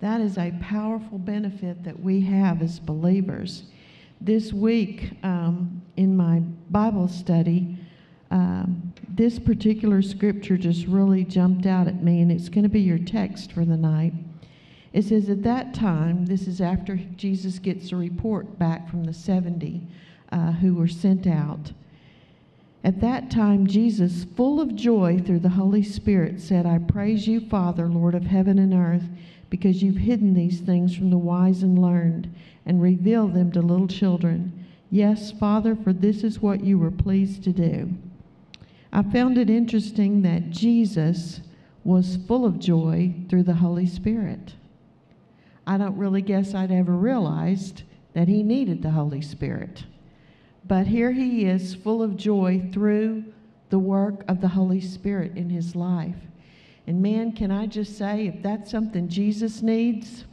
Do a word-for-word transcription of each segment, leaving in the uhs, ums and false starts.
That is a powerful benefit that we have as believers. This week, um, in my Bible study, um, this particular scripture just really jumped out at me, and it's going to be your text for the night. It says, at that time, this is after Jesus gets a report back from the seventy uh, who were sent out. At that time, Jesus, full of joy through the Holy Spirit, said, I praise you, Father, Lord of heaven and earth, because you've hidden these things from the wise and learned and revealed them to little children. Yes, Father, for this is what you were pleased to do. I found it interesting that Jesus was full of joy through the Holy Spirit. I don't really guess I'd ever realized that he needed the Holy Spirit. But here he is, full of joy through the work of the Holy Spirit in his life. And man, can I just say, if that's something Jesus needs,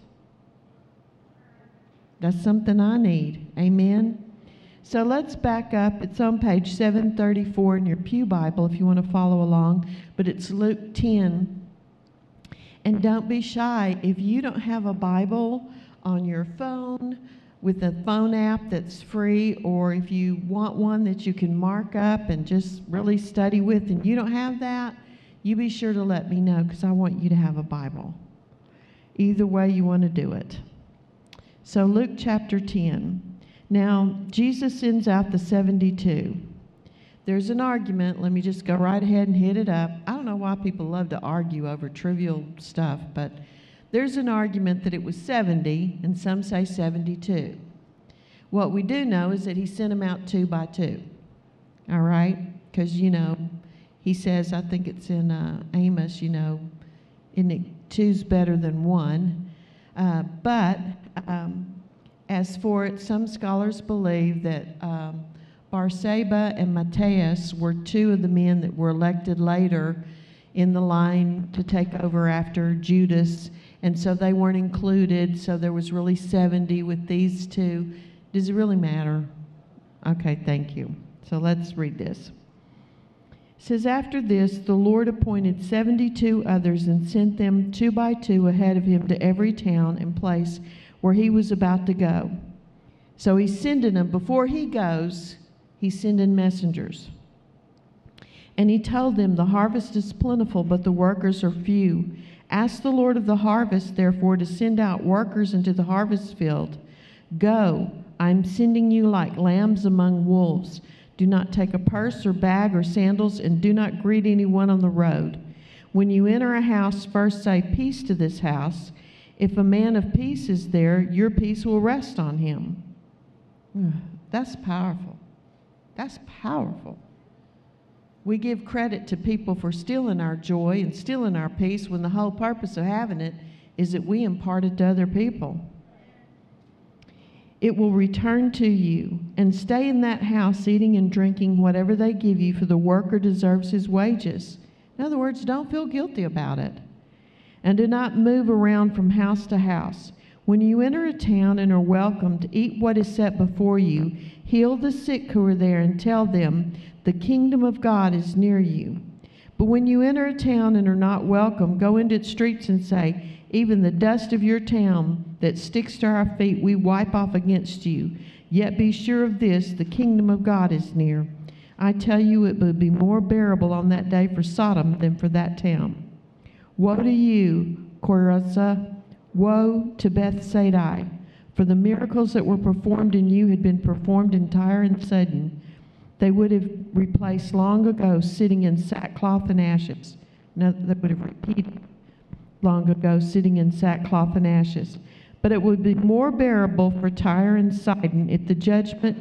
that's something I need. Amen? So let's back up. It's on page seven thirty-four in your pew Bible if you want to follow along. But it's Luke ten. And don't be shy. If you don't have a Bible on your phone with a phone app that's free, or if you want one that you can mark up and just really study with and you don't have that, you be sure to let me know, because I want you to have a Bible. Either way you want to do it. So Luke chapter ten. Now, Jesus sends out the seventy-two. There's an argument. Let me just go right ahead and hit it up. I don't know why people love to argue over trivial stuff, but there's an argument that it was seventy, and some say seventy-two. What we do know is that he sent them out two by two. All right? Because, you know, he says, I think it's in uh, Amos, you know, isn't it, two's better than one. Uh, but um, as for it, some scholars believe that um, Barseba and Matthias were two of the men that were elected later in the line to take over after Judas, and so they weren't included, so there was really seventy with these two. Does it really matter? Okay, thank you. So let's read this. It says, after this, the Lord appointed seventy-two others and sent them two by two ahead of him to every town and place where he was about to go. So he's sending them. Before he goes, he's sending messengers. And he told them, the harvest is plentiful, but the workers are few. Ask the Lord of the harvest, therefore, to send out workers into the harvest field. Go, I'm sending you like lambs among wolves. Do not take a purse or bag or sandals, and do not greet anyone on the road. When you enter a house, first say, peace to this house. If a man of peace is there, your peace will rest on him. That's powerful. That's powerful. We give credit to people for stealing our joy and stealing our peace when the whole purpose of having it is that we impart it to other people. It will return to you, and stay in that house eating and drinking whatever they give you, for the worker deserves his wages. In other words, don't feel guilty about it. And do not move around from house to house. When you enter a town and are welcomed, eat what is set before you, heal the sick who are there, and tell them, the kingdom of God is near you. But when you enter a town and are not welcome, go into its streets and say, even the dust of your town that sticks to our feet we wipe off against you. Yet be sure of this, the kingdom of God is near. I tell you, it would be more bearable on that day for Sodom than for that town. Woe to you, Chorazin! Woe to Bethsaida! For the miracles that were performed in you had been performed in Tyre and Sidon. They would have replaced long ago, sitting in sackcloth and ashes. No, they would have repeated long ago, sitting in sackcloth and ashes. But it would be more bearable for Tyre and Sidon at the judgment.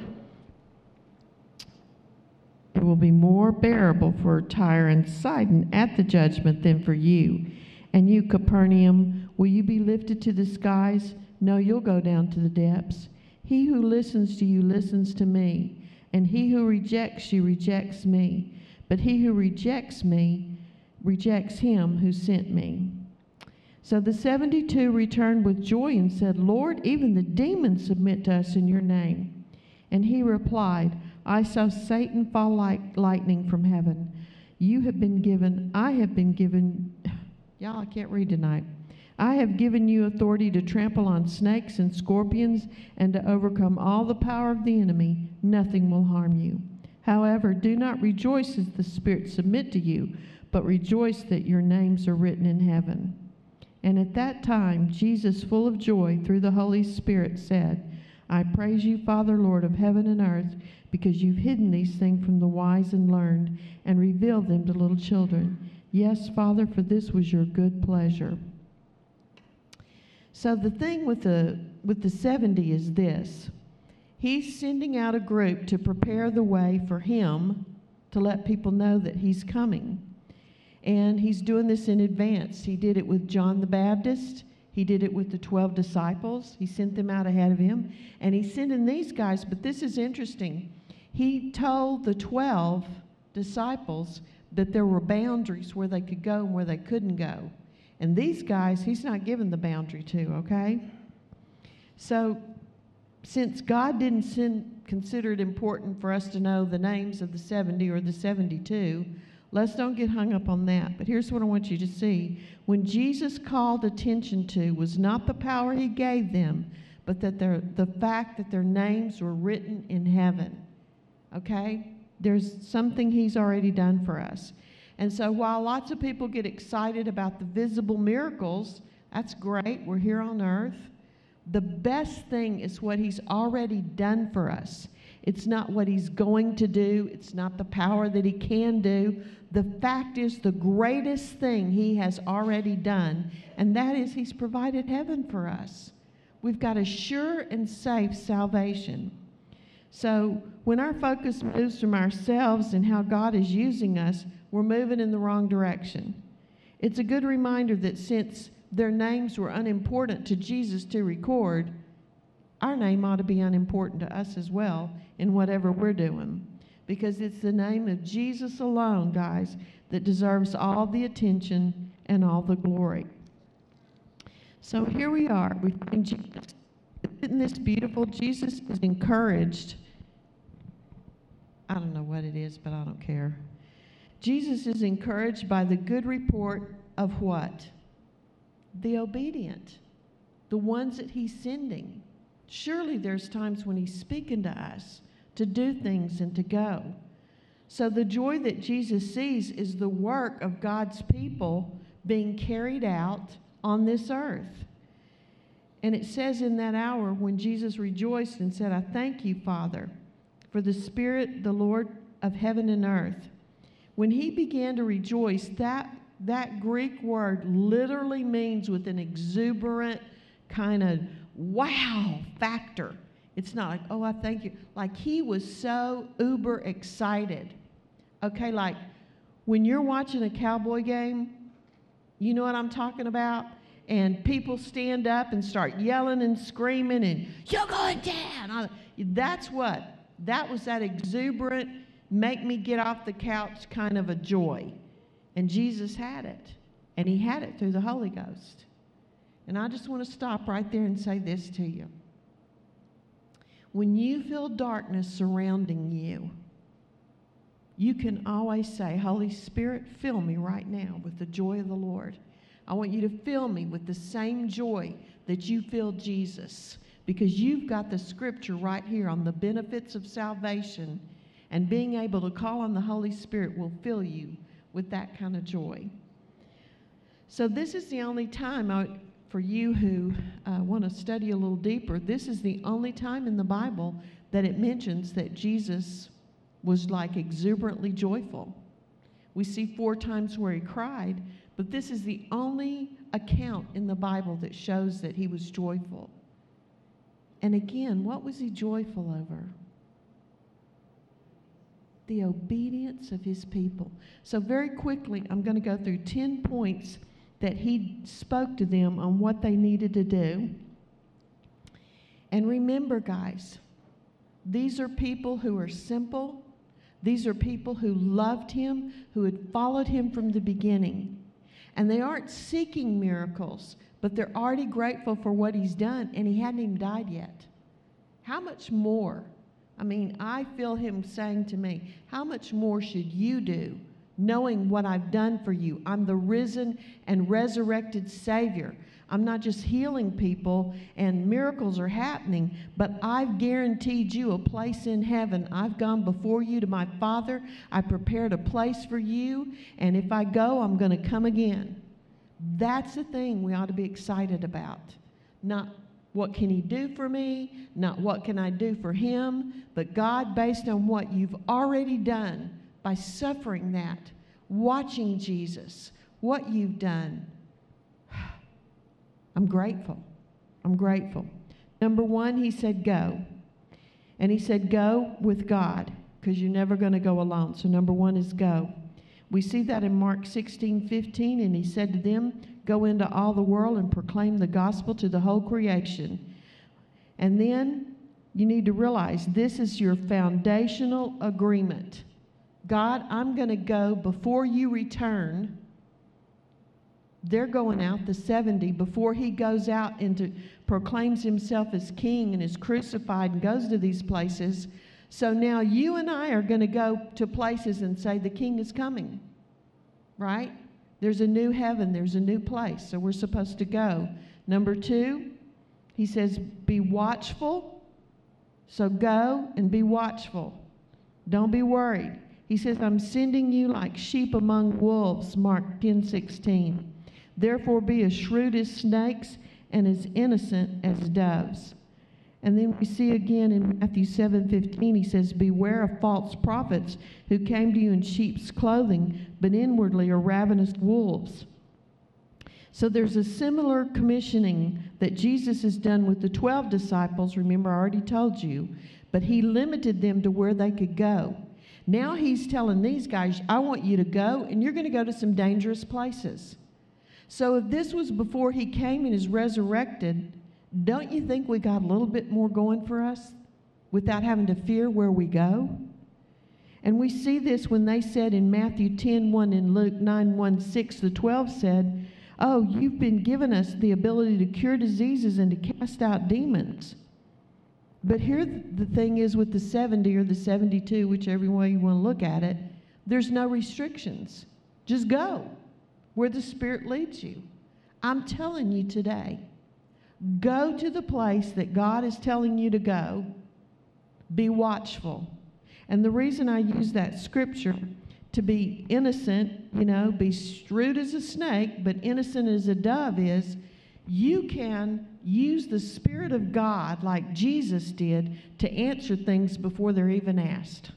It will be more bearable for Tyre and Sidon at the judgment than for you. And you, Capernaum, will you be lifted to the skies? No, you'll go down to the depths. He who listens to you listens to me. And he who rejects you rejects me. But he who rejects me rejects him who sent me. So the seventy-two returned with joy and said, Lord, even the demons submit to us in your name. And he replied, I saw Satan fall like lightning from heaven. You have been given, I have been given, y'all, I can't read tonight. I have given you authority to trample on snakes and scorpions and to overcome all the power of the enemy. Nothing will harm you. However, do not rejoice as the spirits submit to you, but rejoice that your names are written in heaven." And at that time, Jesus, full of joy through the Holy Spirit, said, "I praise you, Father, Lord of heaven and earth, because you've hidden these things from the wise and learned and revealed them to little children. Yes, Father, for this was your good pleasure." So the thing with the, with the seventy is this. He's sending out a group to prepare the way for him to let people know that he's coming. And he's doing this in advance. He did it with John the Baptist. He did it with the twelve disciples. He sent them out ahead of him. And he's sending these guys, but this is interesting. He told the twelve disciples that there were boundaries where they could go and where they couldn't go. And these guys, he's not giving the boundary to, okay? So since God didn't send, consider it important for us to know the names of the seventy or the seventy-two, let's don't get hung up on that. But here's what I want you to see. When Jesus called attention to was not the power he gave them, but that their, the fact that their names were written in heaven. Okay? There's something he's already done for us. And so while lots of people get excited about the visible miracles, that's great. We're here on earth. The best thing is what he's already done for us. It's not what he's going to do. It's not the power that he can do. The fact is the greatest thing he has already done, and that is he's provided heaven for us. We've got a sure and safe salvation. So when our focus moves from ourselves and how God is using us, we're moving in the wrong direction. It's a good reminder that since their names were unimportant to Jesus to record, our name ought to be unimportant to us as well in whatever we're doing. Because it's the name of Jesus alone, guys, that deserves all the attention and all the glory. So here we are. We find Jesus. Isn't this beautiful? Jesus is encouraged. I don't know what it is, but I don't care. Jesus is encouraged by the good report of what? The obedient, the ones that he's sending. Surely there's times when he's speaking to us to do things and to go. So the joy that Jesus sees is the work of God's people being carried out on this earth. And it says in that hour when Jesus rejoiced and said, "I thank you, Father, for the Spirit, the Lord of heaven and earth." When he began to rejoice, that, that Greek word literally means with an exuberant kind of wow factor. It's not like, "Oh, I thank you." Like he was so uber excited. Okay, like when you're watching a Cowboy game, you know what I'm talking about? And people stand up and start yelling and screaming and, "You're going down." That's what, that was that exuberant, make me get off the couch kind of a joy. And Jesus had it. And he had it through the Holy Ghost. And I just want to stop right there and say this to you. When you feel darkness surrounding you, you can always say, "Holy Spirit, fill me right now with the joy of the Lord. I want you to fill me with the same joy that you filled Jesus." Because you've got the scripture right here on the benefits of salvation, and being able to call on the Holy Spirit will fill you with that kind of joy. So this is the only time, I, for you who uh, want to study a little deeper, this is the only time in the Bible that it mentions that Jesus was like exuberantly joyful. We see four times where he cried, but this is the only account in the Bible that shows that he was joyful. And again, what was he joyful over? The obedience of his people. So very quickly, I'm going to go through ten points that he spoke to them on what they needed to do. And remember, guys, these are people who are simple. These are people who loved him, who had followed him from the beginning. And they aren't seeking miracles, but they're already grateful for what he's done, and he hadn't even died yet. How much more? I mean, I feel him saying to me, how much more should you do, knowing what I've done for you? I'm the risen and resurrected Savior. I'm not just healing people and miracles are happening, but I've guaranteed you a place in heaven. I've gone before you to my Father. I prepared a place for you, and if I go, I'm going to come again. That's the thing we ought to be excited about. Not what can he do for me, not what can I do for him, but God, based on what you've already done by suffering that, watching Jesus, what you've done. I'm grateful. I'm grateful. Number one, he said go. And he said go with God, because you're never going to go alone. So number one is go. We see that in Mark sixteen fifteen, and he said to them, go into all the world and proclaim the gospel to the whole creation. And then you need to realize this is your foundational agreement. God, I'm going to go before you return. They're going out, the seventy, before he goes out and proclaims himself as king and is crucified and goes to these places. So now you and I are going to go to places and say the king is coming, right? There's a new heaven, there's a new place, so we're supposed to go. Number two, he says be watchful. So go and be watchful. Don't be worried. He says, I'm sending you like sheep among wolves, Mark ten sixteen. Therefore be as shrewd as snakes and as innocent as doves. And then we see again in Matthew seven fifteen, he says, beware of false prophets who came to you in sheep's clothing, but inwardly are ravenous wolves. So there's a similar commissioning that Jesus has done with the twelve disciples. Remember, I already told you, but he limited them to where they could go. Now he's telling these guys, I want you to go, and you're going to go to some dangerous places. So if this was before he came and is resurrected, don't you think we got a little bit more going for us without having to fear where we go? And we see this when they said in Matthew ten one and Luke nine one six, the twelve said, oh, you've been given us the ability to cure diseases and to cast out demons. But here the thing is with the seventy or the seventy-two, whichever way you want to look at it, there's no restrictions. Just go where the Spirit leads you. I'm telling you today, go to the place that God is telling you to go. Be watchful. And the reason I use that scripture to be innocent, you know, be shrewd as a snake, but innocent as a dove is, you can use the Spirit of God like Jesus did to answer things before they're even asked.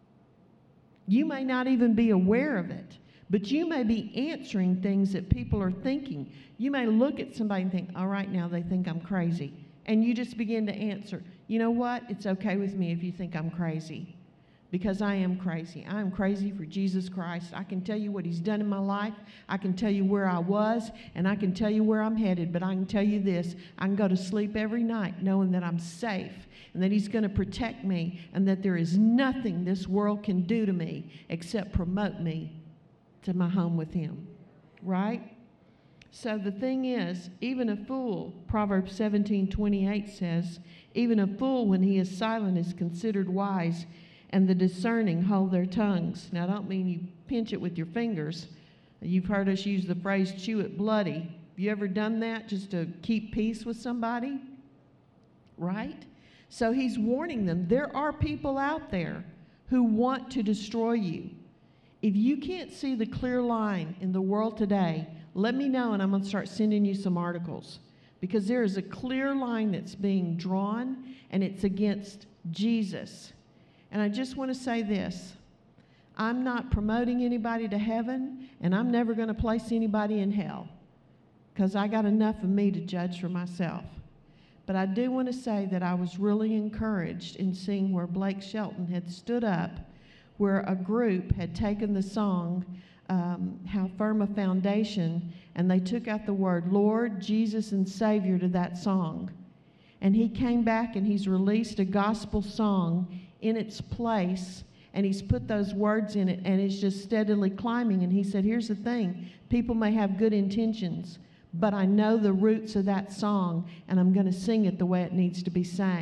You may not even be aware of it, but you may be answering things that people are thinking. You may look at somebody and think, all right, now they think I'm crazy. And you just begin to answer, you know what? It's okay with me if you think I'm crazy, because I am crazy. I am crazy for Jesus Christ. I can tell you what he's done in my life. I can tell you where I was, and I can tell you where I'm headed. But I can tell you this, I can go to sleep every night knowing that I'm safe and that he's going to protect me and that there is nothing this world can do to me except promote me to my home with him, right? So the thing is, even a fool, Proverbs seventeen twenty-eight says, even a fool when he is silent is considered wise, and the discerning hold their tongues. Now, I don't mean you pinch it with your fingers. You've heard us use the phrase, chew it bloody. Have you ever done that just to keep peace with somebody? Right? So he's warning them. There are people out there who want to destroy you. If you can't see the clear line in the world today, let me know and I'm going to start sending you some articles. Because there is a clear line that's being drawn, and it's against Jesus. And I just want to say this. I'm not promoting anybody to heaven, and I'm never going to place anybody in hell, because I got enough of me to judge for myself. But I do want to say that I was really encouraged in seeing where Blake Shelton had stood up, where a group had taken the song, um, How Firm a Foundation, and they took out the word Lord, Jesus, and Savior to that song. And he came back and he's released a gospel song in its place, and he's put those words in it, and it's just steadily climbing. And he said, here's the thing, people may have good intentions, but I know the roots of that song, and I'm going to sing it the way it needs to be sang.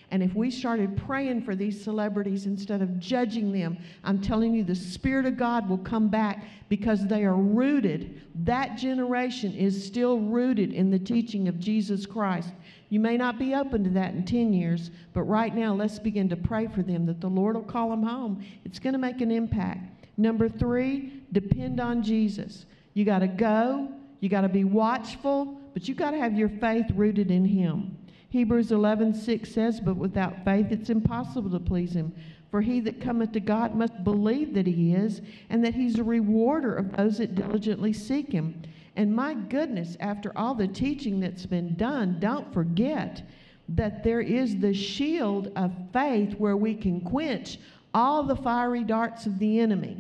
And if we started praying for these celebrities instead of judging them, I'm telling you, the Spirit of God will come back because they are rooted. That generation is still rooted in the teaching of Jesus Christ. You may not be open to that in ten years, but right now, let's begin to pray for them that the Lord will call them home. It's going to make an impact. Number three, depend on Jesus. You got to go. You got to be watchful, but you got to have your faith rooted in Him. Hebrews eleven six says, but without faith it's impossible to please Him. For he that cometh to God must believe that He is, and that He's a rewarder of those that diligently seek Him. And my goodness, after all the teaching that's been done, don't forget that there is the shield of faith where we can quench all the fiery darts of the enemy.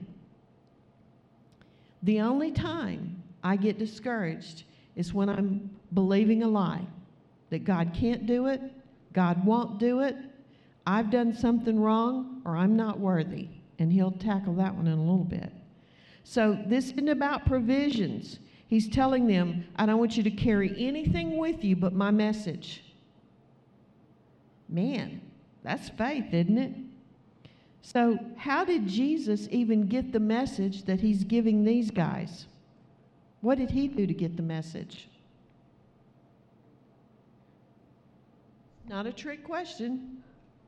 The only time I get discouraged is when I'm believing a lie, that God can't do it, God won't do it, I've done something wrong, or I'm not worthy. And He'll tackle that one in a little bit. So this isn't about provisions. He's telling them, I don't want you to carry anything with you but my message. Man, that's faith, isn't it? So how did Jesus even get the message that He's giving these guys? What did He do to get the message? Not a trick question.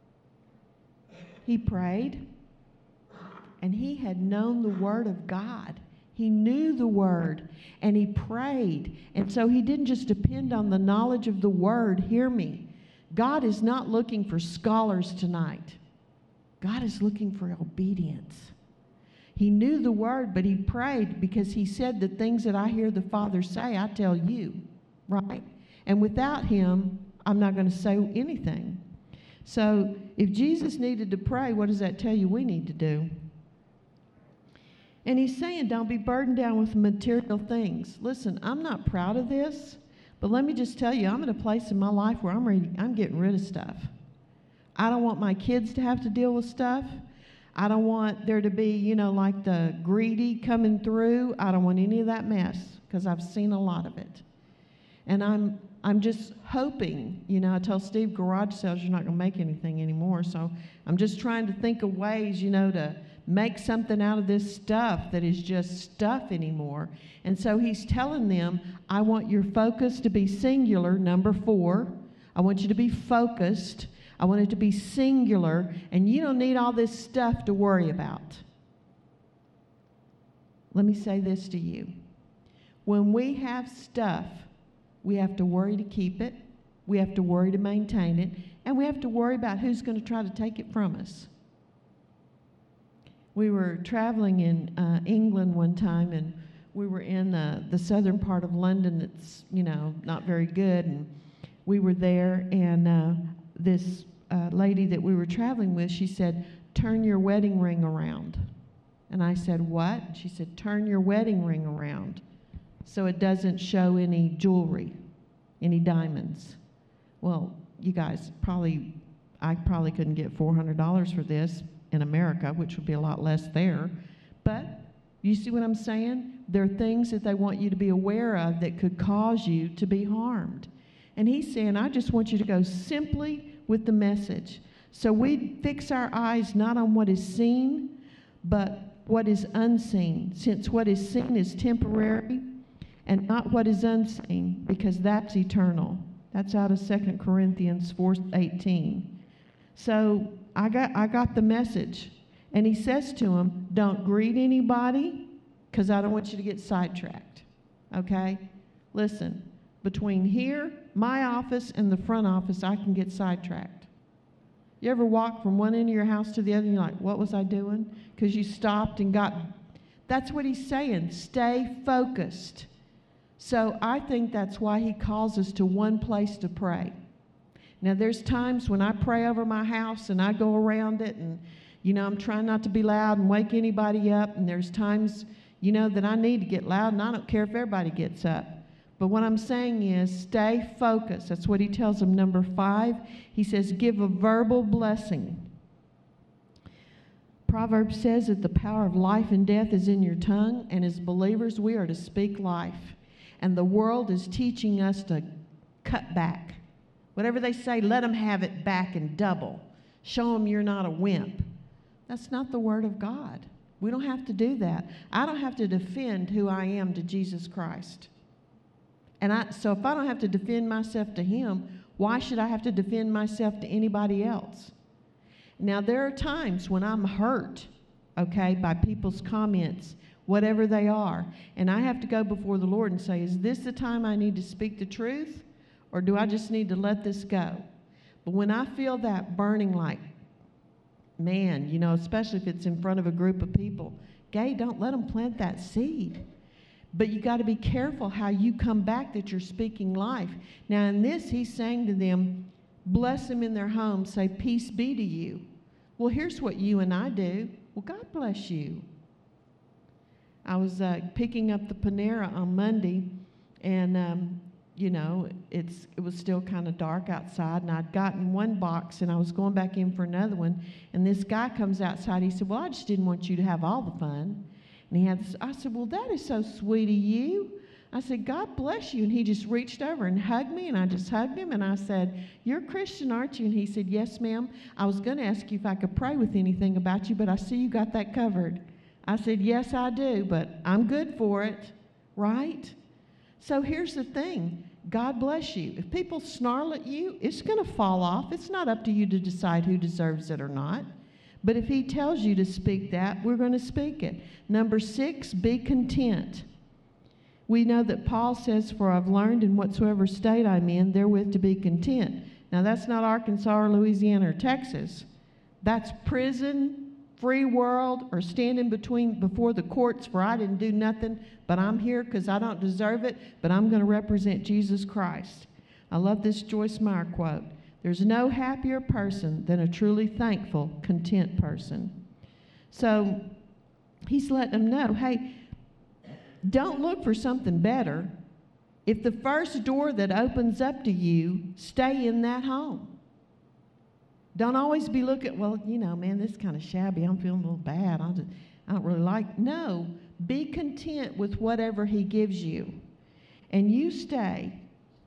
He prayed, and he had known the Word of God. He knew the Word, and he prayed. And so he didn't just depend on the knowledge of the Word. Hear me. God is not looking for scholars tonight. God is looking for obedience. He knew the Word, but he prayed because he said, the things that I hear the Father say, I tell you, right? And without him, I'm not going to say anything. So if Jesus needed to pray, what does that tell you we need to do? And he's saying, don't be burdened down with material things. Listen, I'm not proud of this, but let me just tell you, I'm at a place in my life where I'm ready, I'm getting rid of stuff. I don't want my kids to have to deal with stuff. I don't want there to be, you know, like the greedy coming through. I don't want any of that mess because I've seen a lot of it. And I'm I'm just hoping, you know, I tell Steve, garage sales, you're not going to make anything anymore. So I'm just trying to think of ways, you know, to make something out of this stuff that is just stuff anymore. And so he's telling them, I want your focus to be singular, number four. I want you to be focused. I want it to be singular, and you don't need all this stuff to worry about. Let me say this to you. When we have stuff, we have to worry to keep it, we have to worry to maintain it, and we have to worry about who's going to try to take it from us. We were traveling in uh, England one time, and we were in uh, the southern part of London that's, you know, not very good, and we were there, and uh, this uh, lady that we were traveling with, she said, turn your wedding ring around. And I said, what? She said, turn your wedding ring around so it doesn't show any jewelry, any diamonds. Well, you guys probably, I probably couldn't get four hundred dollars for this in America, which would be a lot less there. But you see what I'm saying? There are things that they want you to be aware of that could cause you to be harmed. And he's saying, I just want you to go simply with the message. So we fix our eyes not on what is seen, but what is unseen, since what is seen is temporary, and not what is unseen, because that's eternal. That's out of Second Corinthians four eighteen. So I got, I got the message. And he says to him, don't greet anybody, because I don't want you to get sidetracked. Okay? Listen, between here, my office, and the front office, I can get sidetracked. You ever walk from one end of your house to the other and you're like, what was I doing? Because you stopped and got... That's what he's saying. Stay focused. So I think that's why he calls us to one place to pray. Now, there's times when I pray over my house and I go around it and, you know, I'm trying not to be loud and wake anybody up. And there's times, you know, that I need to get loud, and I don't care if everybody gets up. But what I'm saying is stay focused. That's what he tells them. Number five, he says, give a verbal blessing. Proverbs says that the power of life and death is in your tongue, and as believers, we are to speak life. And the world is teaching us to cut back. Whatever they say, let them have it back in double. Show them you're not a wimp. That's not the Word of God. We don't have to do that. I don't have to defend who I am to Jesus Christ. And I, so if I don't have to defend myself to Him, why should I have to defend myself to anybody else? Now, there are times when I'm hurt, okay, by people's comments, whatever they are, and I have to go before the Lord and say, is this the time I need to speak the truth, or do I just need to let this go? But when I feel that burning like, man, you know, especially if it's in front of a group of people, Gay, don't let them plant that seed. But you got to be careful how you come back that you're speaking life. Now in this, he's saying to them, bless them in their home, say, peace be to you. Well, here's what you and I do. Well, God bless you. I was uh, picking up the Panera on Monday, and um, you know, it's it was still kind of dark outside, and I'd gotten one box, and I was going back in for another one, and this guy comes outside. He said, well, I just didn't want you to have all the fun. And he had this, I said, well, that is so sweet of you. I said, God bless you. And he just reached over and hugged me, and I just hugged him, and I said, you're a Christian, aren't you? And he said, yes, ma'am. I was going to ask you if I could pray with anything about you, but I see you got that covered. I said, yes, I do, but I'm good for it, right? So here's the thing. God bless you. If people snarl at you, it's going to fall off. It's not up to you to decide who deserves it or not. But if he tells you to speak that, we're going to speak it. Number six, be content. We know that Paul says, for I've learned in whatsoever state I'm in, therewith to be content. Now, that's not Arkansas or Louisiana or Texas. That's prison, free world, or standing between before the courts for I didn't do nothing, but I'm here because I don't deserve it, but I'm going to represent Jesus Christ. I love this Joyce Meyer quote. There's no happier person than a truly thankful, content person. So he's letting them know, hey, don't look for something better. If the first door that opens up to you, stay in that home. Don't always be looking, well, you know, man, this is kind of shabby. I'm feeling a little bad. I, just, I don't really like. No, be content with whatever he gives you. And you stay.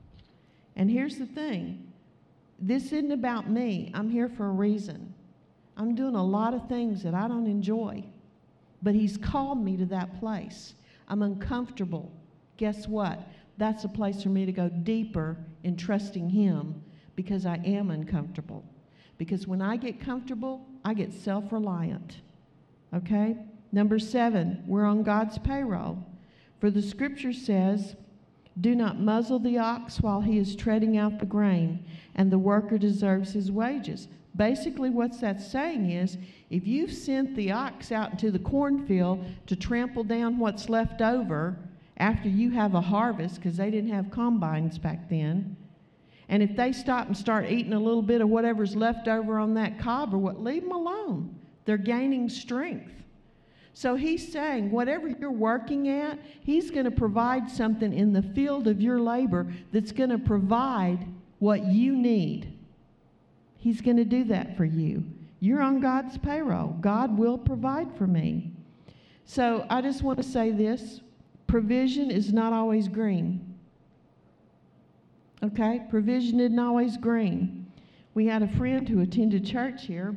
And here's the thing. This isn't about me. I'm here for a reason. I'm doing a lot of things that I don't enjoy. But he's called me to that place. I'm uncomfortable. Guess what? That's a place for me to go deeper in trusting him because I am uncomfortable. Because when I get comfortable, I get self-reliant. Okay? Number seven, we're on God's payroll. For the scripture says, do not muzzle the ox while he is treading out the grain, and the worker deserves his wages. Basically, what that's saying is, if you've sent the ox out into the cornfield to trample down what's left over after you have a harvest, because they didn't have combines back then, and if they stop and start eating a little bit of whatever's left over on that cob or what, leave them alone. They're gaining strength. So he's saying, whatever you're working at, he's going to provide something in the field of your labor that's going to provide what you need. He's going to do that for you. You're on God's payroll. God will provide for me. So I just want to say this. Provision is not always green. Okay? Provision isn't always green. We had a friend who attended church here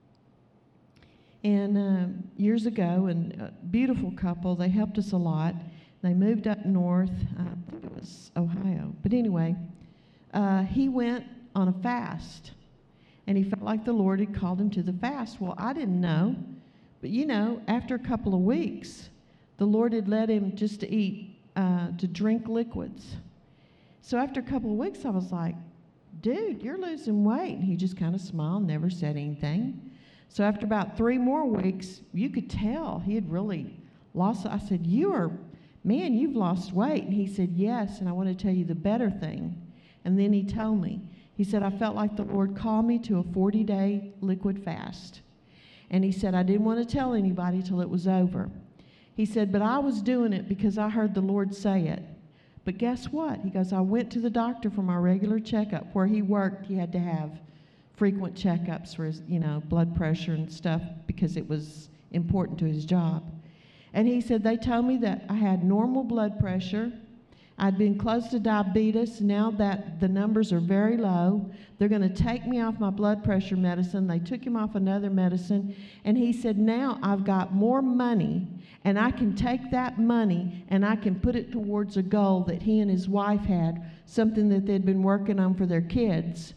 and uh, years ago, and a beautiful couple. They helped us a lot. They moved up north. I think it was Ohio. But anyway, uh, he went on a fast. And he felt like the Lord had called him to the fast. Well, I didn't know. But, you know, after a couple of weeks, the Lord had led him just to eat, uh, to drink liquids. So after a couple of weeks, I was like, dude, you're losing weight. And he just kind of smiled, never said anything. So after about three more weeks, you could tell he had really lost. I said, you are, man, you've lost weight. And he said, yes, and I want to tell you the better thing. And then he told me. He said, I felt like the Lord called me to a forty-day liquid fast. And he said, I didn't want to tell anybody till it was over. He said, but I was doing it because I heard the Lord say it. But guess what? He goes, I went to the doctor for my regular checkup. Where he worked, he had to have frequent checkups for his, you know, blood pressure and stuff because it was important to his job. And he said, they told me that I had normal blood pressure. I'd been close to diabetes. Now that the numbers are very low, they're going to take me off my blood pressure medicine. They took him off another medicine, and he said, now I've got more money, and I can take that money and I can put it towards a goal that he and his wife had, something that they'd been working on for their kids.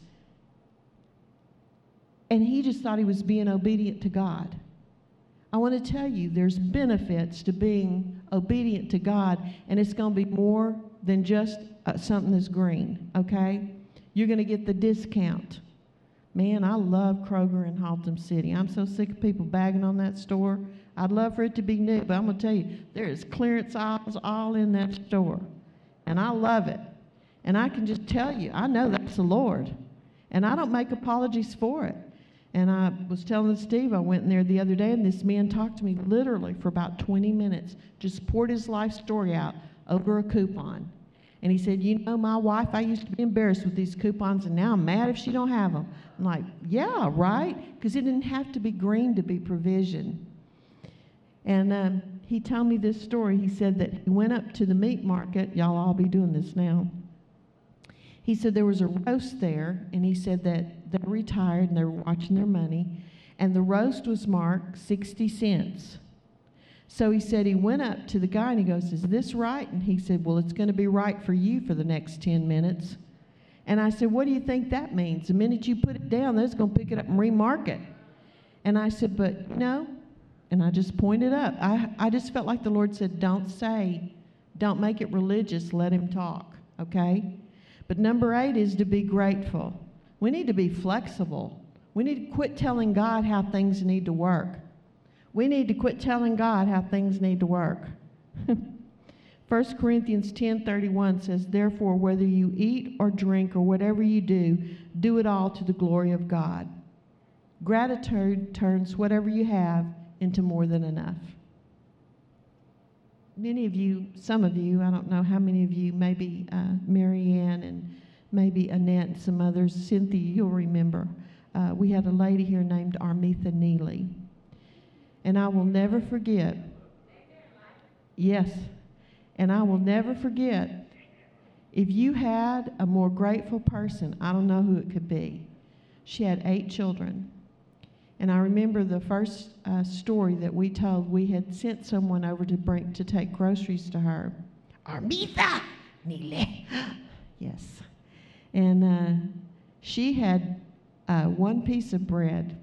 And he just thought he was being obedient to God. I want to tell you, there's benefits to being obedient to God, and it's going to be more than just uh, something that's green, okay? You're going to get the discount. Man, I love Kroger in Haltom City. I'm so sick of people bagging on that store. I'd love for it to be new, but I'm going to tell you, there is clearance aisles all in that store, and I love it. And I can just tell you, I know that's the Lord, and I don't make apologies for it. And I was telling Steve, I went in there the other day, and this man talked to me literally for about twenty minutes, just poured his life story out over a coupon. And he said, you know, my wife, I used to be embarrassed with these coupons, and now I'm mad if she don't have them. I'm like, yeah, right? Because it didn't have to be green to be provision. And um, he told me this story. He said that he went up to the meat market. Y'all all be doing this now. He said there was a roast there, and he said that they were retired and they were watching their money, and the roast was marked sixty cents. So he said he went up to the guy and he goes, is this right? And he said, well, it's going to be right for you for the next ten minutes. And I said, what do you think that means? The minute you put it down, they're going to pick it up and remark it. And I said, but, you know, and I just pointed up. I, I just felt like the Lord said, don't say, don't make it religious, let him talk, okay? But number eight is to be grateful. We need to be flexible. We need to quit telling God how things need to work. We need to quit telling God how things need to work. First Corinthians ten thirty-one says, therefore, whether you eat or drink or whatever you do, do it all to the glory of God. Gratitude turns whatever you have into more than enough. Many of you, some of you, I don't know how many of you, maybe uh, Mary Ann and maybe Annette and some others, Cynthia, you'll remember. Uh, we had a lady here named Armitha Neely. And I will never forget, yes, and I will never forget, if you had a more grateful person, I don't know who it could be. She had eight children. And I remember the first uh, story that we told, we had sent someone over to bring to take groceries to her. Armitha Neely. Yes. And uh, she had uh, one piece of bread.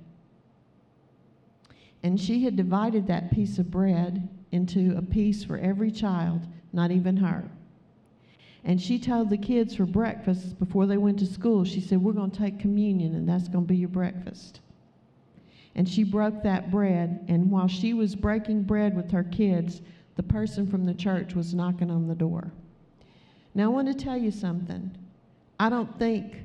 And she had divided that piece of bread into a piece for every child, not even her. And she told the kids for breakfast before they went to school, she said, we're going to take communion, and that's going to be your breakfast. And she broke that bread, and while she was breaking bread with her kids, the person from the church was knocking on the door. Now, I want to tell you something. I don't think,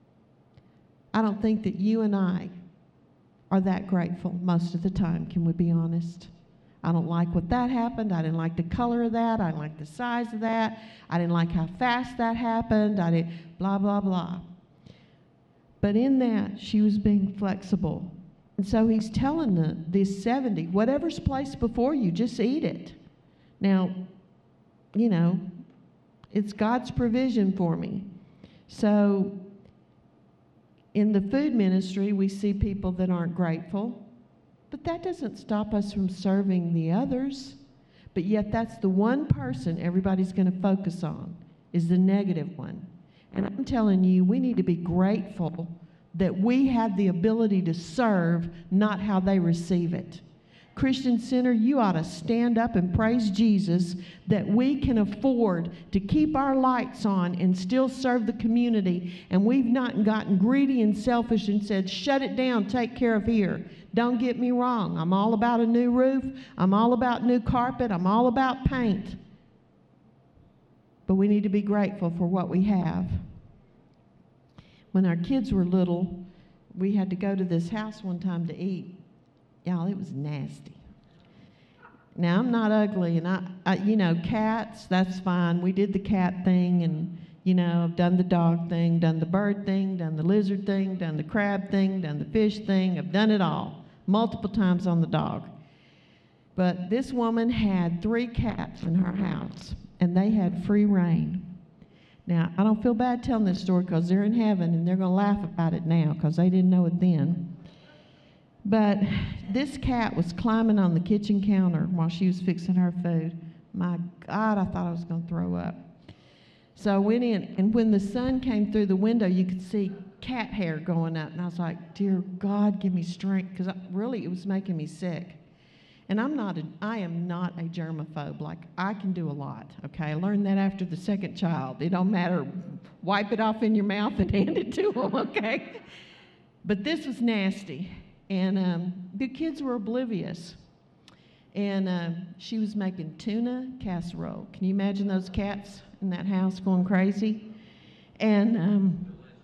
I don't think that you and I are that grateful most of the time. Can we be honest? I don't like what that happened. I didn't like the color of that. I didn't like the size of that. I didn't like how fast that happened. I didn't, blah, blah, blah. But in that, she was being flexible. And so he's telling the, these seventy, whatever's placed before you, just eat it. Now, you know, it's God's provision for me. So in the food ministry, we see people that aren't grateful, but that doesn't stop us from serving the others. But yet that's the one person everybody's going to focus on, is the negative one. And I'm telling you, we need to be grateful that we have the ability to serve, not how they receive it. Christian Center, you ought to stand up and praise Jesus that we can afford to keep our lights on and still serve the community, and we've not gotten greedy and selfish and said, shut it down, take care of here. Don't get me wrong. I'm all about a new roof. I'm all about new carpet. I'm all about paint. But we need to be grateful for what we have. When our kids were little, we had to go to this house one time to eat. Y'all, it was nasty. Now, I'm not ugly, and I, I, you know, cats, that's fine. We did the cat thing, and, you know, I've done the dog thing, done the bird thing, done the lizard thing, done the crab thing, done the fish thing. I've done it all, multiple times on the dog. But this woman had three cats in her house, and they had free reign. Now, I don't feel bad telling this story because they're in heaven and they're going to laugh about it now because they didn't know it then. But this cat was climbing on the kitchen counter while she was fixing her food. My God, I thought I was going to throw up. So I went in, and when the sun came through the window, you could see cat hair going up. And I was like, dear God, give me strength, because really it was making me sick. And I'm not a, I am not a germaphobe. Like, I can do a lot, okay? I learned that after the second child. It don't matter. Wipe it off in your mouth and hand it to them, okay? But this was nasty. And um, the kids were oblivious. And uh, she was making tuna casserole. Can you imagine those cats in that house going crazy? And um,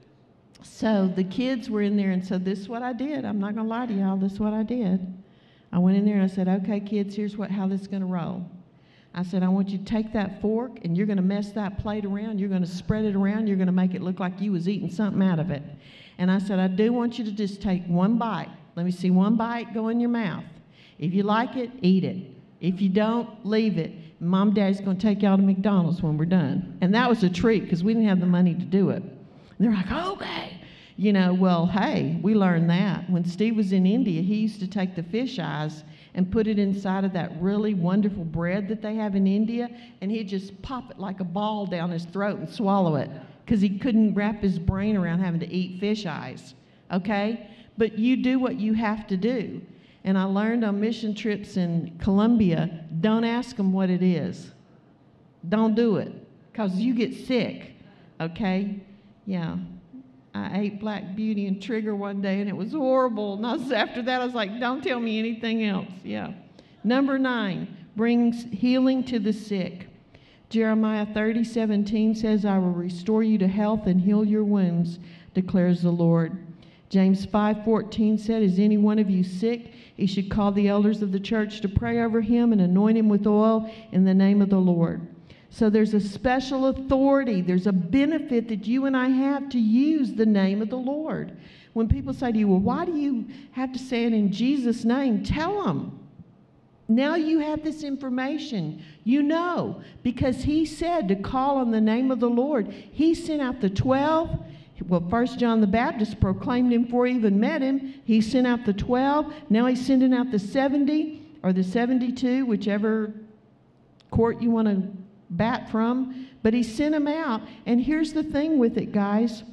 so the kids were in there, and so this is what I did. I'm not going to lie to y'all. This is what I did. I went in there and I said, okay, kids, here's what how this is going to roll. I said, I want you to take that fork, and you're going to mess that plate around. You're going to spread it around. You're going to make it look like you was eating something out of it. And I said, I do want you to just take one bite. Let me see one bite go in your mouth. If you like it, eat it. If you don't, leave it. Mom and Daddy's going to take y'all to McDonald's when we're done. And that was a treat because we didn't have the money to do it. And they're like, okay. You know, well, hey, we learned that. When Steve was in India, he used to take the fish eyes and put it inside of that really wonderful bread that they have in India, and he'd just pop it like a ball down his throat and swallow it because he couldn't wrap his brain around having to eat fish eyes, okay? But you do what you have to do. And I learned on mission trips in Colombia, don't ask them what it is. Don't do it, because you get sick, okay? Yeah. I ate Black Beauty and Trigger one day, and it was horrible. And I was, after that, I was like, don't tell me anything else. Yeah. Number nine, brings healing to the sick. Jeremiah thirty seventeen says, I will restore you to health and heal your wounds, declares the Lord. James five fourteen said, is any one of you sick? He should call the elders of the church to pray over him and anoint him with oil in the name of the Lord. So there's a special authority. There's a benefit that you and I have to use the name of the Lord. When people say to you, well, why do you have to say it in Jesus' name? Tell them. Now you have this information. You know, because he said to call on the name of the Lord. He sent out the twelve. Well, first John the Baptist proclaimed him before he even met him. He sent out the twelve. Now he's sending out the seventy or the seventy-two, whichever court you want to bat from. But he sent them out. And here's the thing with it, guys.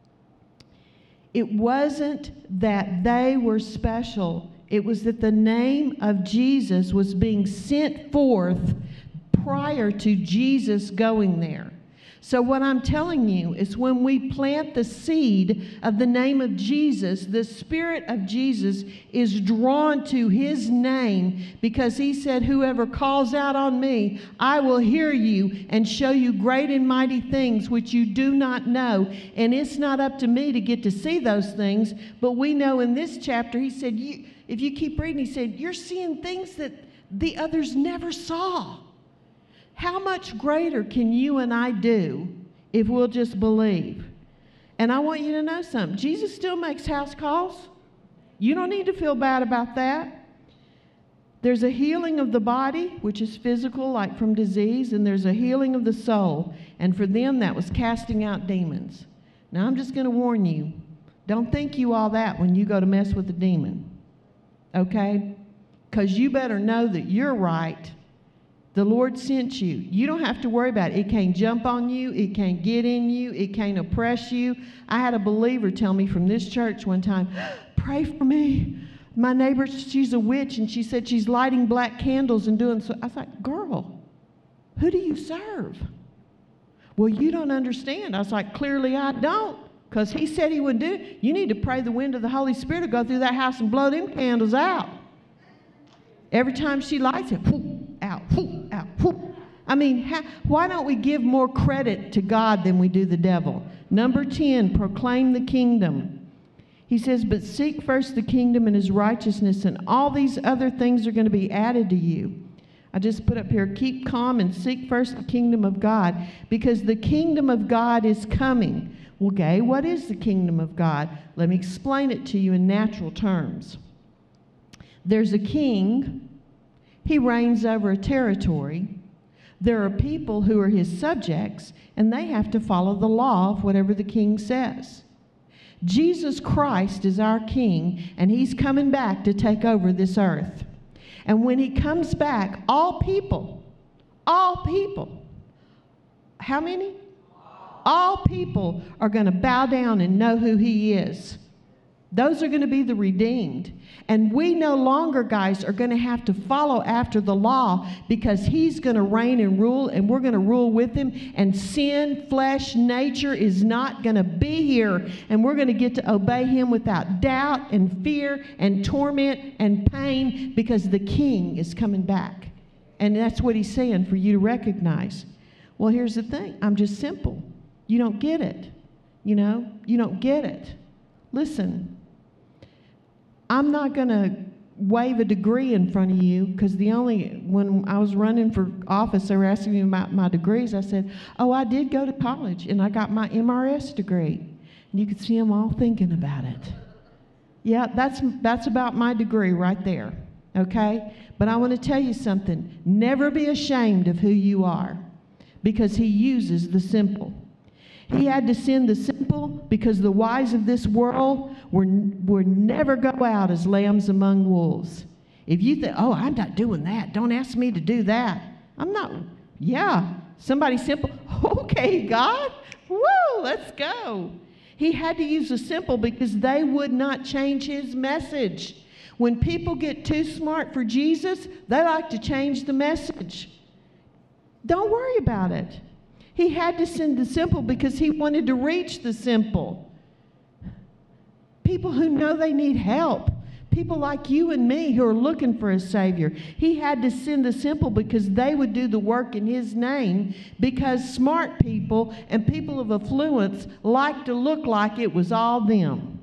It wasn't that they were special. It was that the name of Jesus was being sent forth prior to Jesus going there. So what I'm telling you is when we plant the seed of the name of Jesus, the Spirit of Jesus is drawn to his name because he said, whoever calls out on me, I will hear you and show you great and mighty things which you do not know. And it's not up to me to get to see those things, but we know in this chapter, he said, you, if you keep reading, he said, you're seeing things that the others never saw. How much greater can you and I do if we'll just believe? And I want you to know something. Jesus still makes house calls. You don't need to feel bad about that. There's a healing of the body, which is physical, like from disease, and there's a healing of the soul. And for them, that was casting out demons. Now, I'm just going to warn you. Don't think you all that when you go to mess with a demon. Okay? Because you better know that you're right. The Lord sent you. You don't have to worry about it. It can't jump on you. It can't get in you. It can't oppress you. I had a believer tell me from this church one time, pray for me. My neighbor, she's a witch, and she said she's lighting black candles and doing so. I was like, girl, who do you serve? Well, you don't understand. I was like, clearly I don't, because he said he wouldn't do it. You need to pray the wind of the Holy Spirit to go through that house and blow them candles out. Every time she lights it, whoop, out, whoop, out, whoop. I mean, how, why don't we give more credit to God than we do the devil? Number ten, proclaim the kingdom. He says, but seek first the kingdom and his righteousness, and all these other things are going to be added to you. I just put up here, keep calm and seek first the kingdom of God, because the kingdom of God is coming. Well, okay, what is the kingdom of God? Let me explain it to you in natural terms. There's a king. He reigns over a territory. There are people who are his subjects, and they have to follow the law of whatever the king says. Jesus Christ is our king, and he's coming back to take over this earth. And when he comes back, all people, all people, how many? All people are going to bow down and know who he is. Those are going to be the redeemed. And we no longer, guys, are going to have to follow after the law, because he's going to reign and rule, and we're going to rule with him. And sin, flesh, nature is not going to be here. And we're going to get to obey him without doubt and fear and torment and pain, because the king is coming back. And that's what he's saying for you to recognize. Well, here's the thing. I'm just simple. You don't get it. You know, you don't get it. Listen. I'm not going to wave a degree in front of you, because the only, when I was running for office, they were asking me about my degrees. I said, oh, I did go to college, and I got my M R S degree. And you could see them all thinking about it. Yeah, that's, that's about my degree right there, okay? But I want to tell you something. Never be ashamed of who you are, because he uses the simple. He had to send the simple because the wise of this world were, were never go out as lambs among wolves. If you think, oh, I'm not doing that. Don't ask me to do that. I'm not, yeah, somebody simple. Okay, God, woo, let's go. He had to use the simple because they would not change his message. When people get too smart for Jesus, they like to change the message. Don't worry about it. He had to send the simple because he wanted to reach the simple. People who know they need help. People like you and me who are looking for a Savior. He had to send the simple because they would do the work in his name, because smart people and people of affluence like to look like it was all them.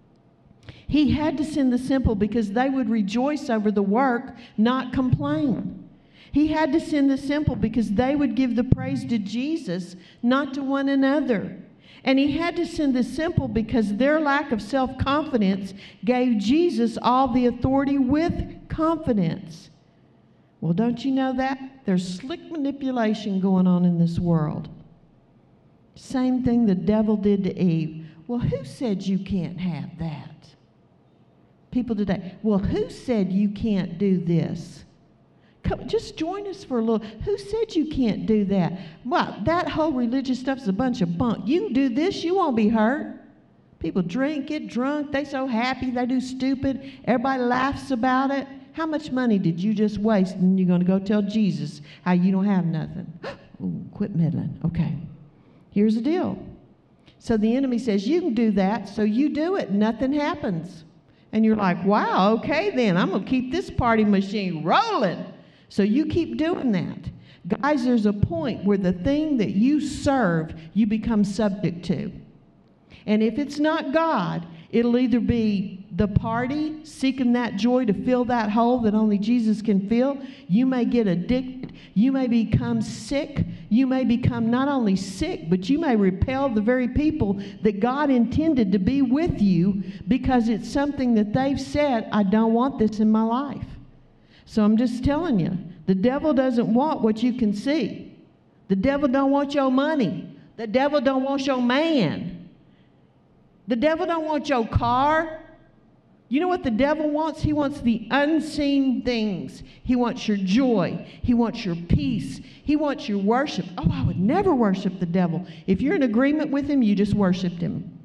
He had to send the simple because they would rejoice over the work, not complain. He had to send the simple because they would give the praise to Jesus, not to one another. And he had to send the simple because their lack of self-confidence gave Jesus all the authority with confidence. Well, don't you know that? There's slick manipulation going on in this world. Same thing the devil did to Eve. Well, who said you can't have that? People today, well, who said you can't do this? Come, just join us for a little. Who said you can't do that? Well, that whole religious stuff is a bunch of bunk. You can do this, you won't be hurt. People drink, get drunk, they so happy, they do stupid. Everybody laughs about it. How much money did you just waste? And you're going to go tell Jesus how you don't have nothing. Ooh, quit meddling. Okay. Here's the deal. So the enemy says, you can do that, so you do it. Nothing happens. And you're like, wow, okay then, I'm going to keep this party machine rolling. So you keep doing that. Guys, there's a point where the thing that you serve, you become subject to. And if it's not God, it'll either be the party, seeking that joy to fill that hole that only Jesus can fill. You may get addicted. You may become sick. You may become not only sick, but you may repel the very people that God intended to be with you, because it's something that they've said, I don't want this in my life. So I'm just telling you, the devil doesn't want what you can see. The devil don't want your money. The devil don't want your man. The devil don't want your car. You know what the devil wants? He wants the unseen things. He wants your joy. He wants your peace. He wants your worship. Oh, I would never worship the devil. If you're in agreement with him, you just worshiped him.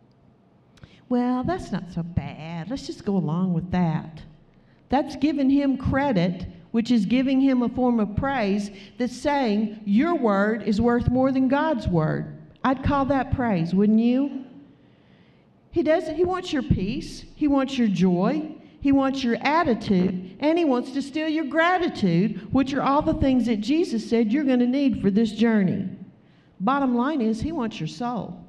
Well, that's not so bad. Let's just go along with that. That's giving him credit, which is giving him a form of praise that's saying your word is worth more than God's word. I'd call that praise, wouldn't you? He doesn't. He wants your peace. He wants your joy. He wants your attitude. And he wants to steal your gratitude, which are all the things that Jesus said you're going to need for this journey. Bottom line is, he wants your soul.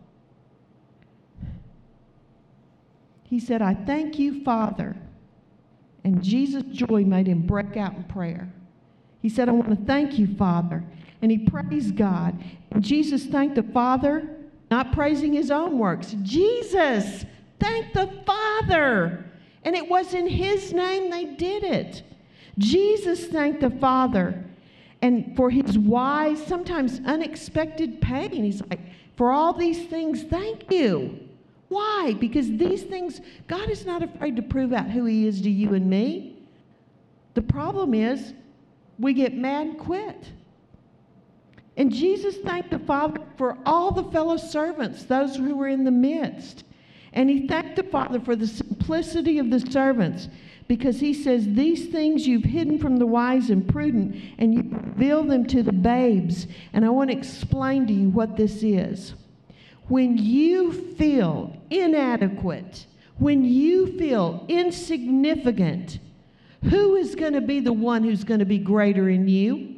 He said, I thank you, Father. And Jesus' joy made him break out in prayer. He said, I want to thank you, Father. And he praised God. And Jesus thanked the Father, not praising his own works. Jesus thanked the Father. And it was in his name they did it. Jesus thanked the Father. and for his wise, sometimes unexpected pain. He's like, for all these things, thank you. Why? Because these things, God is not afraid to prove out who he is to you and me. The problem is, we get mad and quit. And Jesus thanked the Father for all the fellow servants, those who were in the midst. And he thanked the Father for the simplicity of the servants, because he says, these things you've hidden from the wise and prudent, and you reveal them to the babes. And I want to explain to you what this is. When you feel inadequate, when you feel insignificant, who is going to be the one who's going to be greater in you?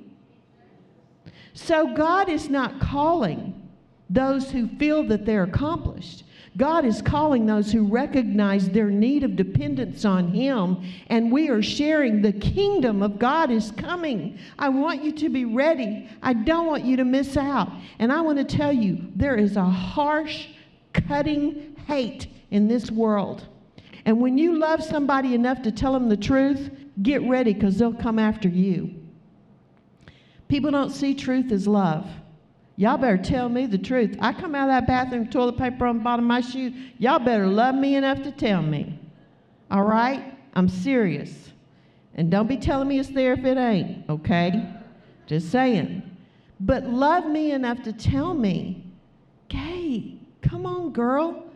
So God is not calling those who feel that they're accomplished. God is calling those who recognize their need of dependence on him, and we are sharing the kingdom of God is coming. I want you to be ready. I don't want you to miss out. And I want to tell you, there is a harsh, cutting hate in this world. And when you love somebody enough to tell them the truth, get ready, because they'll come after you. People don't see truth as love. Y'all better tell me the truth. I come out of that bathroom, toilet paper on the bottom of my shoe. Y'all better love me enough to tell me. All right? I'm serious. And don't be telling me it's there if it ain't, okay? Just saying. But love me enough to tell me, Gay, come on, girl.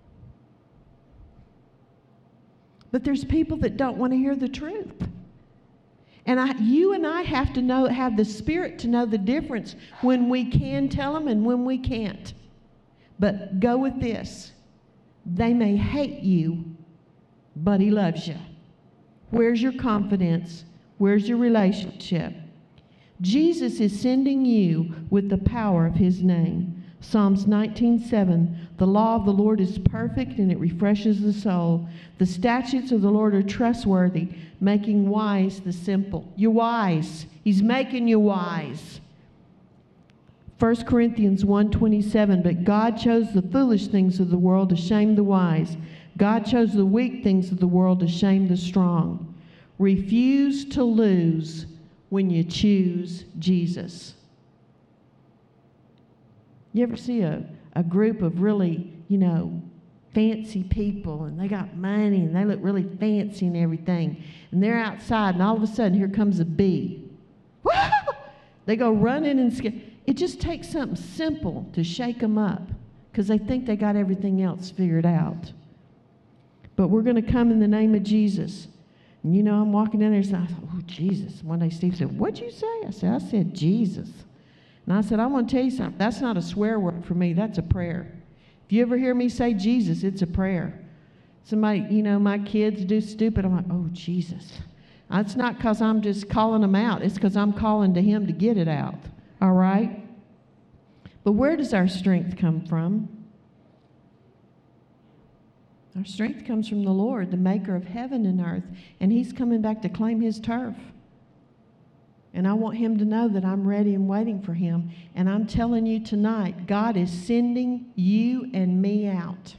But there's people that don't want to hear the truth. And I, you and I have to know, have the Spirit to know the difference when we can tell them and when we can't. But go with this. They may hate you, but he loves you. Where's your confidence? Where's your relationship? Jesus is sending you with the power of his name. Psalms nineteen seven, the law of the Lord is perfect and it refreshes the soul. The statutes of the Lord are trustworthy, making wise the simple. You're wise. He's making you wise. First Corinthians one twenty-seven, but God chose the foolish things of the world to shame the wise. God chose the weak things of the world to shame the strong. Refuse to lose when you choose Jesus. You ever see a, a group of really, you know, fancy people, and they got money, and they look really fancy and everything, and they're outside, and all of a sudden, here comes a bee. They go running and scare. It just takes something simple to shake them up, because they think they got everything else figured out. But we're going to come in the name of Jesus. And you know, I'm walking down there, and I thought, oh, Jesus. One day, Steve said, what'd you say? I said, I said Jesus. And I said, I want to tell you something. That's not a swear word for me. That's a prayer. If you ever hear me say Jesus, it's a prayer. Somebody, you know, my kids do stupid. I'm like, oh, Jesus. It's not because I'm just calling them out. It's because I'm calling to him to get it out. All right? But where does our strength come from? Our strength comes from the Lord, the maker of heaven and earth. And he's coming back to claim his turf. And I want him to know that I'm ready and waiting for him. And I'm telling you tonight, God is sending you and me out.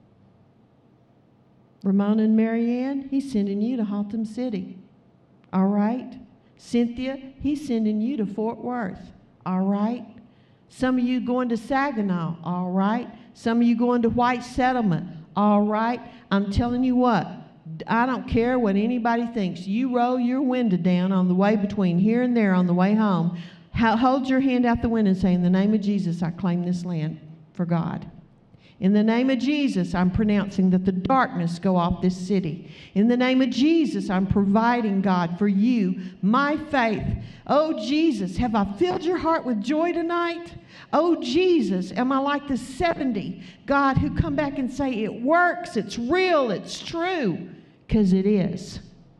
Ramona and Marianne, he's sending you to Haltom City. All right? Cynthia, he's sending you to Fort Worth. All right? Some of you going to Saginaw. All right? Some of you going to White Settlement. All right? I'm telling you what. I don't care what anybody thinks. You roll your window down on the way between here and there on the way home. Hold your hand out the window and say, in the name of Jesus, I claim this land for God. In the name of Jesus, I'm pronouncing that the darkness go off this city. In the name of Jesus, I'm providing, God, for you, my faith. Oh, Jesus, have I filled your heart with joy tonight? Oh, Jesus, am I like the seventy, God, who come back and say, it works, it's real, it's true? Because it is.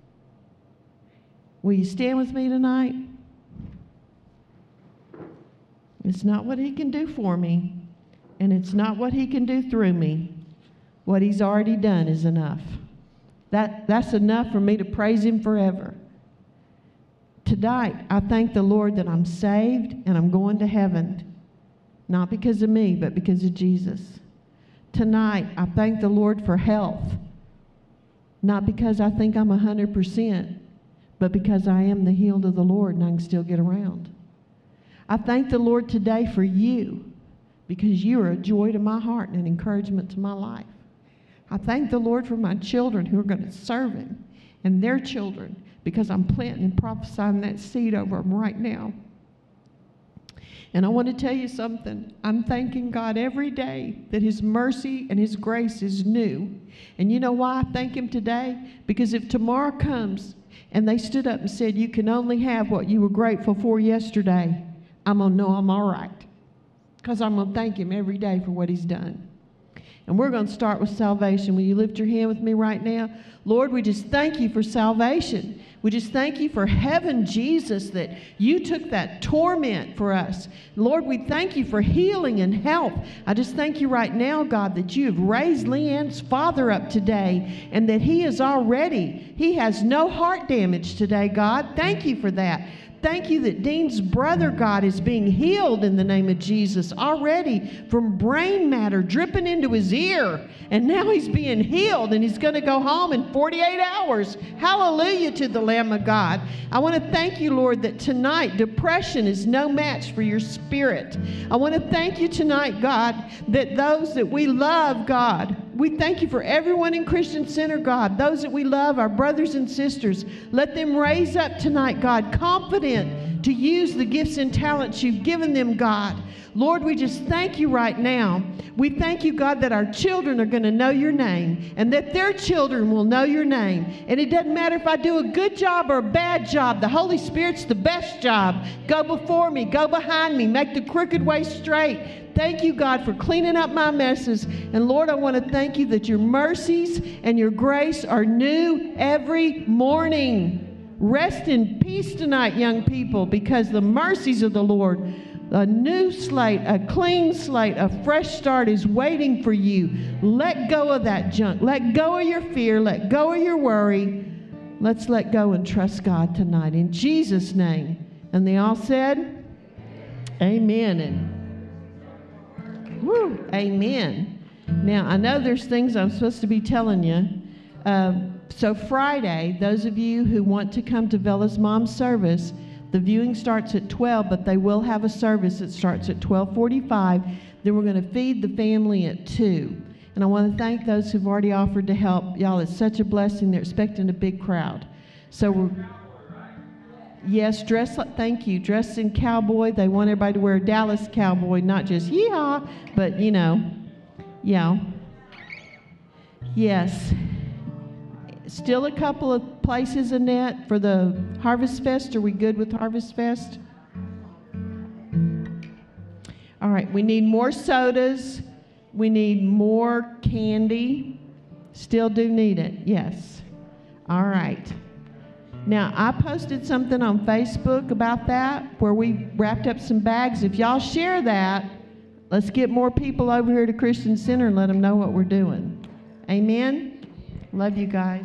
Will you stand with me tonight? It's not what he can do for me, and it's not what he can do through me. What he's already done is enough. That, that's enough for me to praise him forever. Tonight, I thank the Lord that I'm saved and I'm going to heaven. Not because of me, but because of Jesus. Tonight, I thank the Lord for health. Not because I think I'm one hundred percent, but because I am the healed of the Lord and I can still get around. I thank the Lord today for you, because you are a joy to my heart and an encouragement to my life. I thank the Lord for my children who are going to serve Him, and their children, because I'm planting and prophesying that seed over them right now. And I want to tell you something. I'm thanking God every day that His mercy and His grace is new. And you know why I thank Him today? Because if tomorrow comes and they stood up and said, you can only have what you were grateful for yesterday, I'm going to know I'm all right. Because I'm going to thank Him every day for what He's done. And we're going to start with salvation. Will you lift your hand with me right now? Lord, we just thank You for salvation. We just thank You for heaven, Jesus, that You took that torment for us. Lord, we thank You for healing and health. I just thank You right now, God, that You have raised Leanne's father up today and that he is already, he has no heart damage today, God. Thank You for that. Thank You that Dean's brother, God, is being healed in the name of Jesus already from brain matter dripping into his ear. And now he's being healed and he's going to go home in forty-eight hours. Hallelujah to the Lamb of God. I want to thank You, Lord, that tonight depression is no match for Your spirit. I want to thank You tonight, God, that those that we love, God, we thank You for everyone in Christian Center, God, those that we love, our brothers and sisters. Let them raise up tonight, God, confident to use the gifts and talents You've given them, God. Lord, we just thank You right now. We thank You, God, that our children are going to know Your name and that their children will know Your name. And it doesn't matter if I do a good job or a bad job. The Holy Spirit's the best job. Go before me. Go behind me. Make the crooked way straight. Thank You, God, for cleaning up my messes. And Lord, I want to thank You that Your mercies and Your grace are new every morning. Rest in peace tonight, young people, because the mercies of the Lord, a new slate, a clean slate, a fresh start is waiting for you. Let go of that junk. Let go of your fear. Let go of your worry. Let's let go and trust God tonight in Jesus' name. And they all said, amen. And woo, amen. Now, I know there's things I'm supposed to be telling you. Um, so Friday, those of you who want to come to Vella's mom's service, the viewing starts at twelve, but they will have a service that starts at twelve forty-five. Then we're going to feed the family at two. And I want to thank those who've already offered to help. Y'all, it's such a blessing. They're expecting a big crowd. So we're, yes, dress like, thank you, dress in cowboy. They want everybody to wear a Dallas cowboy, not just yeehaw, but, you know, yeah. Yes. Still a couple of places, Annette, for the Harvest Fest. Are we good with Harvest Fest? All right, we need more sodas. We need more candy. Still do need it, yes. All right. Now, I posted something on Facebook about that where we wrapped up some bags. If y'all share that, let's get more people over here to Christian Center and let them know what we're doing. Amen? Love you guys.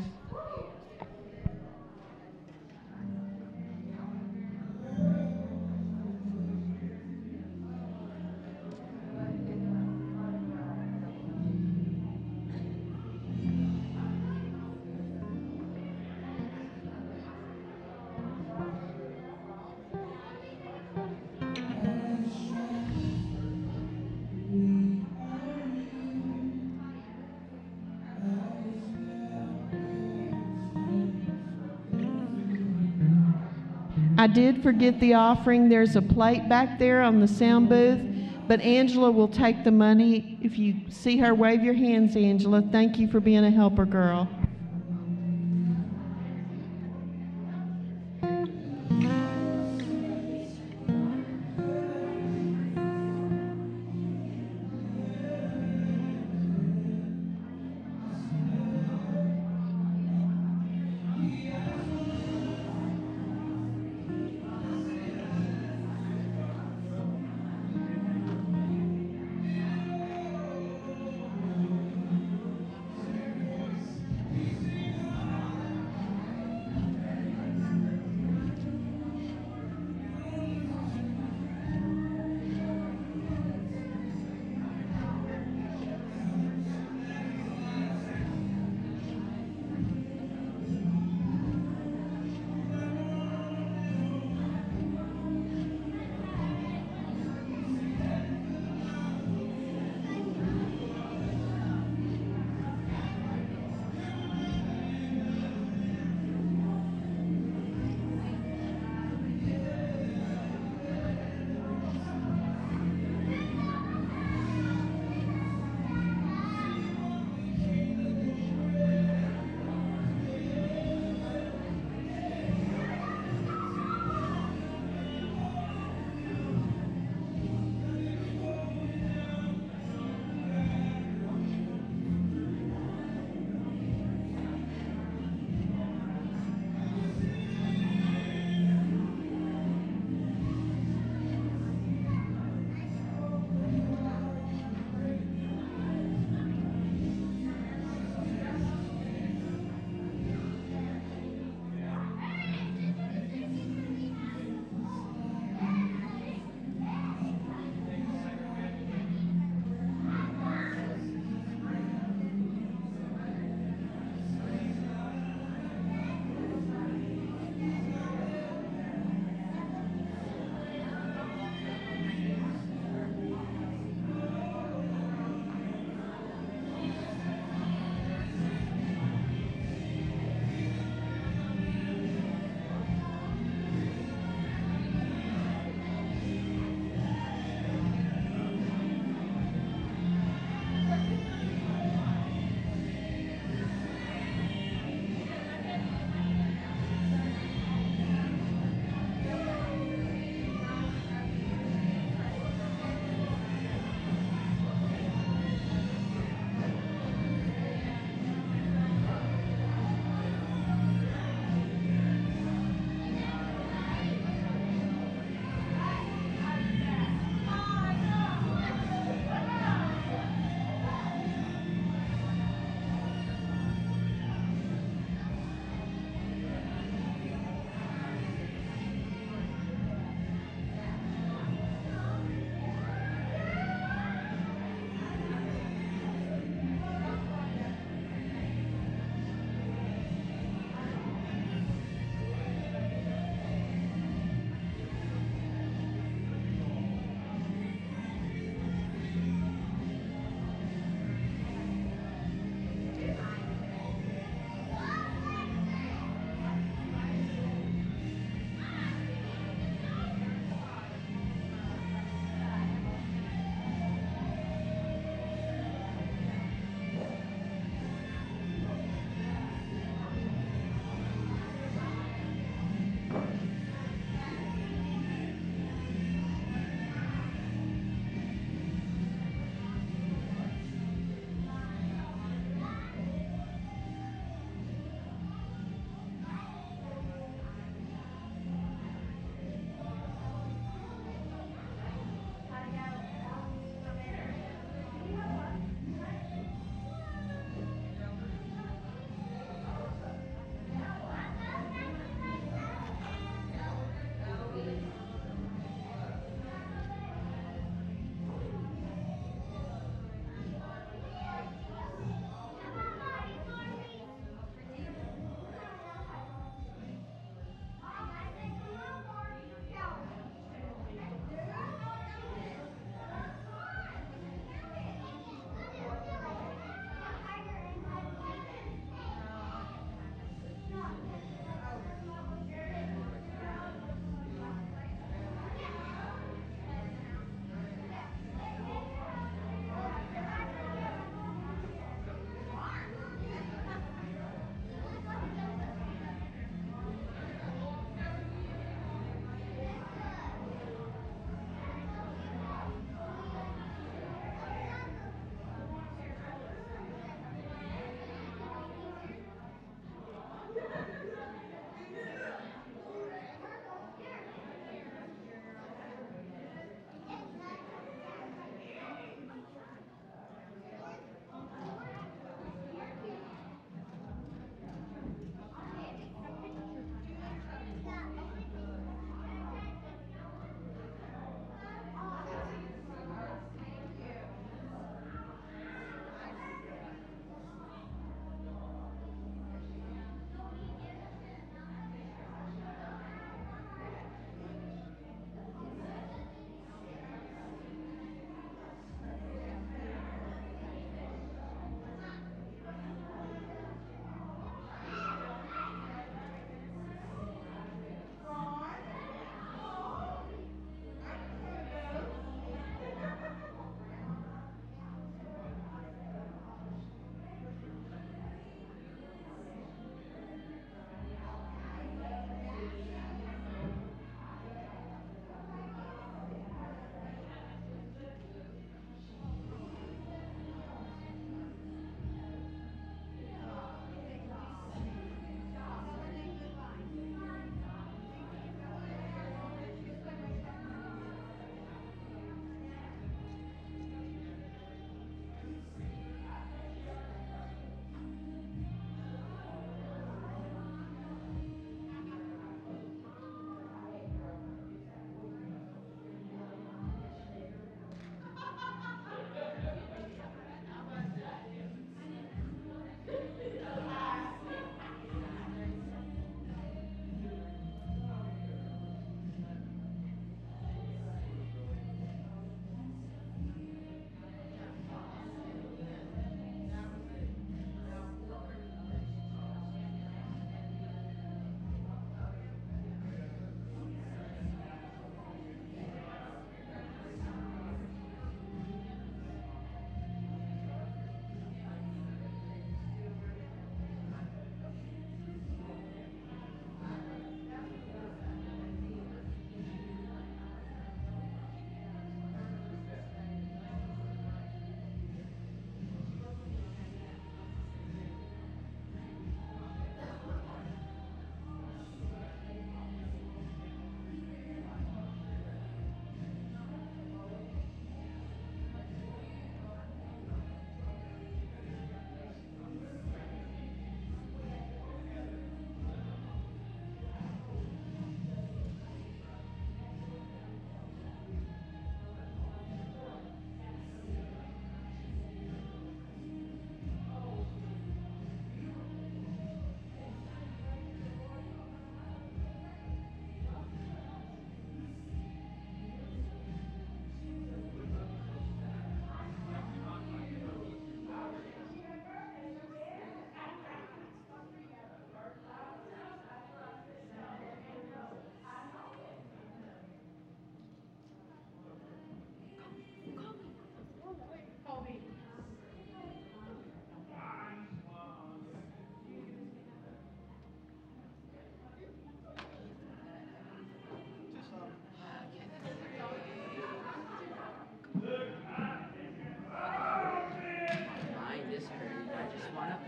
I did forget the offering. There's a plate back there on the sound booth, but Angela will take the money. If you see her, wave your hands, Angela. Thank you for being a helper, girl.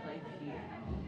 right here.